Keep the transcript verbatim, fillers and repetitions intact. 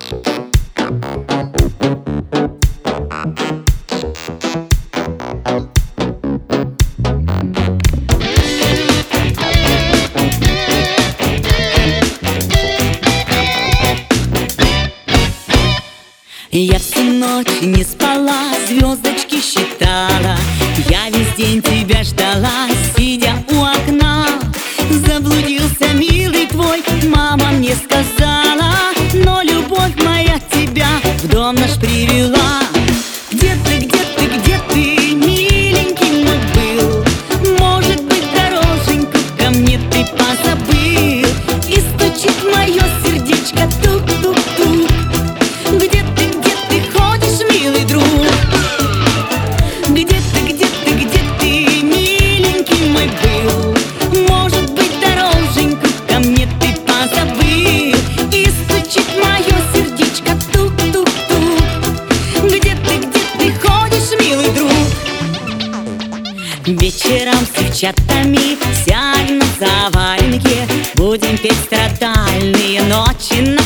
Я всю ночь не спала, звездочки считала. Я весь день тебя ждала, сидя у окна. Заблудился милый твой, мама мне сказала, но любовь моя тебя в дом наш привела. Где ты, где ты, где ты, миленький мой был? Может быть, дороженьку ко мне ты позабыл? И стучит мое сердечко тук-тук-тук. Где ты, где ты ходишь, милый друг? Где ты, где ты, где ты, миленький мой был? Может быть, дороженьку ко мне ты позабыл? И стучит мое сердечко тук-тук-тук. Где ты, где ты ходишь, милый друг? Вечером с девчатами сядем на заваленке, будем петь страдальные ночи на